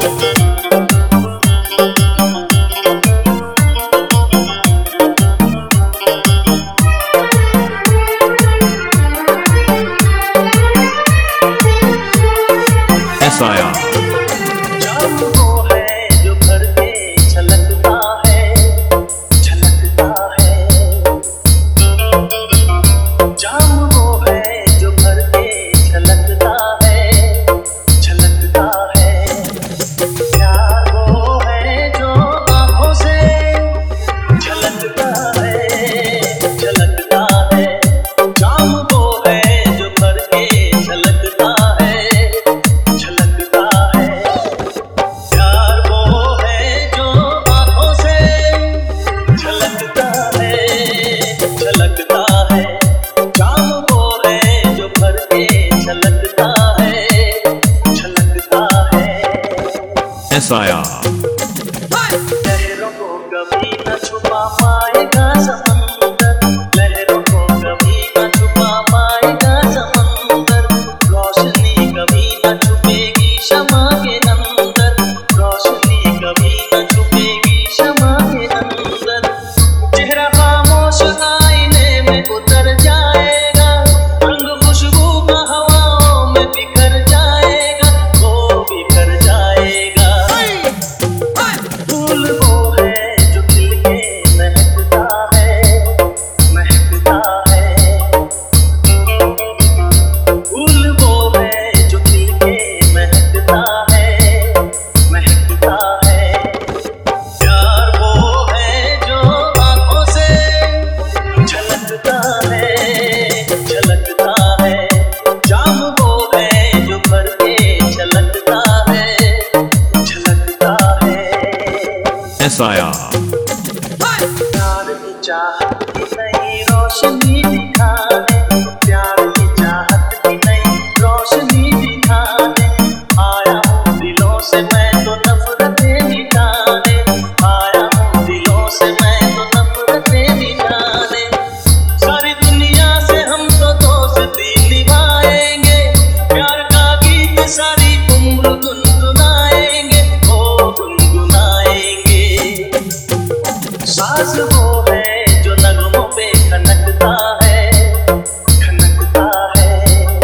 लहरों को कभी न छुपा पाएगा समंदर, लहरों को कभी न छुपा पाएगा समंदर, रोशनी कभी न छुपेगी शमा के अंदर, रोशनी कभी न छुपेगी शमा के अंदर। चेहरा खामोश आईने में उतर जाएगा, रंग खुशबू का हवाओं में बिखर जाएगा, वो बिखर जाएगा। फूल वो है जो खिल के महकता है, महकता है। फूल वो है जो खिल के महकता है, महकता है। प्यार वो है जो आँखों से झलकता है, झलकता है। जाम वो है जो भर के झलकता है, झलकता है। प्यार की चाहत की नई रोशनी दिखाने, प्यार की चाहत की नई रोशनी दिखाने, आया हूँ दिलों से मैं तो नफरतें मिटाने, आया हूँ दिलों से मैं तो नफरतें मिटाने। सारी दुनिया से हम तो दोस्ती निभाएंगे, प्यार का गीत सारी उम्र गुनगुनाएंगे, ओ गुनगुनाएंगे। साज वो है जो नगमों पे खनकता है, खनकता है।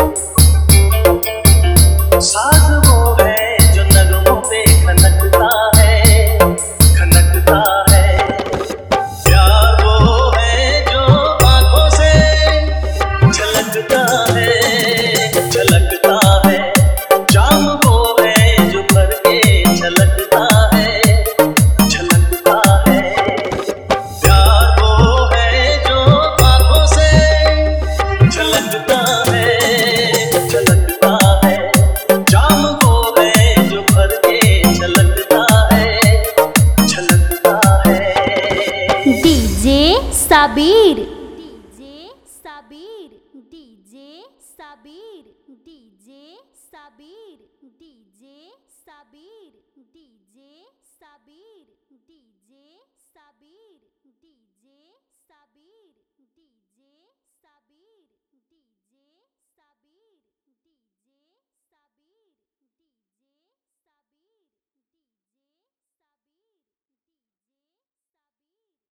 साज वो है जो नगमों पे खनकता है, खनकता है। प्यार वो है जो आँखों से झलकता है, झलकता है। जाम वो है जो भर के झलकता है, झलकता है। प्यार वो है जो आँखों से झलकता है, झलकता है। जाम वो है जो भर के झलकता है, झलकता है। DJ Sabir, DJ Sabir, DJ Sabir, DJ Sabir, DJ Sabir.